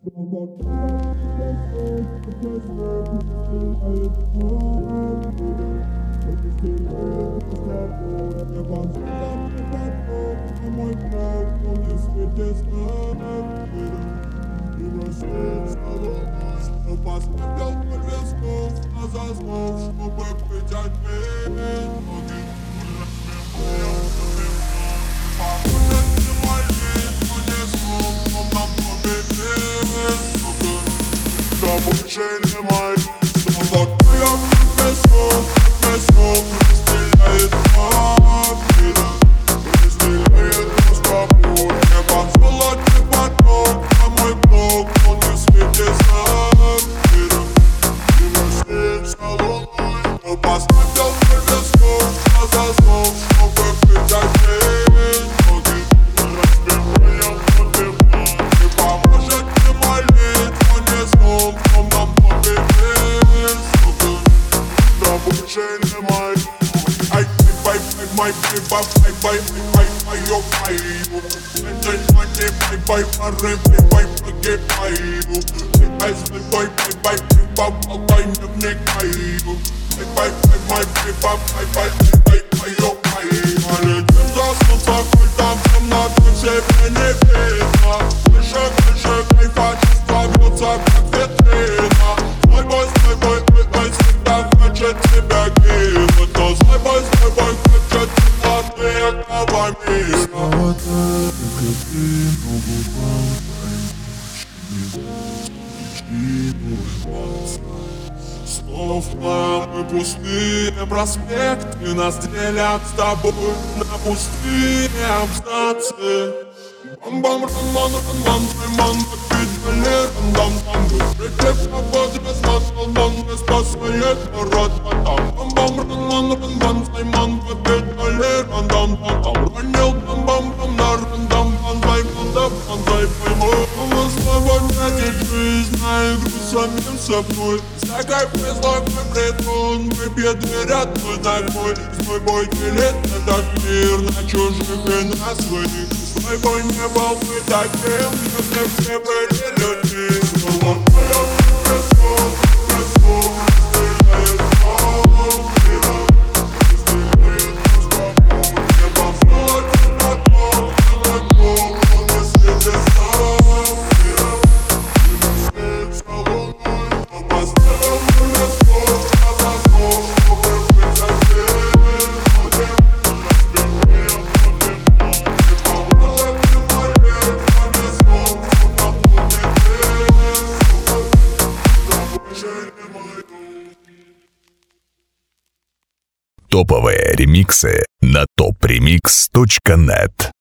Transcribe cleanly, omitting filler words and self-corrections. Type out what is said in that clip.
Поставил подвеску на заснул, чтобы притянуть ноги. Больше не мои, снова я песок, стреляет по миру, стреляет по скобу, небо золотой поток, на мой блок, он не светится миром, и мой свет за луной, но поставил песок на заснул, чтобы притянуть ноги, разбивая подбивной, не поможет не молить, но не снова. Тебя кинуть, но злой бой хочет снова так, как ты, но губам причину улыбаться. Словно пустые проспекты нас делят с тобой на пустые абзацы. Бам-бам-ран-ман-ран-ман, ман подпитали рандам-там. Прикреп на подрез, ман не спасает народ потом. Бам-бам-ран-ман-ран-ман, ман подпитали рандам-там. Ранил бам-бам-бам на рандам-бам, зай пойму. Мы свободно течь жизнь на игру самим собой. Всякой призлой притон, выпьет дверь одной такой. С мой бой делит этот мир на чужих и на своих. Мой бой не был бы таким, если все были людьми. Снова поет песок, стреляет по миру, стреляет по скобу. Небо золотой поток, на мой блок, он не светится миром, и мой свет за луной, но поставил песок на заснул, чтобы притянуть ноги, разбивая подбивной. Топовые ремиксы на topremix.net.